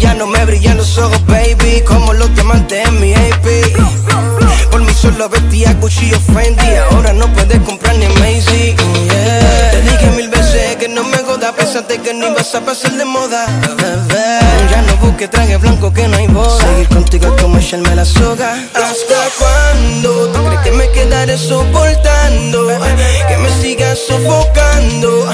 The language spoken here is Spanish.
ya no me brillan los ojos, baby, como los diamantes en mi AP. Por mí solo vestía Gucci o Fendi, ahora no puedes comprar ni Macy. Te dije 1000 veces que no me jodas, pensaste que no ibas a pasar de moda, bebé. Ya no busques traje blanco que no hay boda. Seguir contigo es como echarme la soga. ¿Hasta cuándo tú crees que me quedaré soportando? Que me sigas sofocando.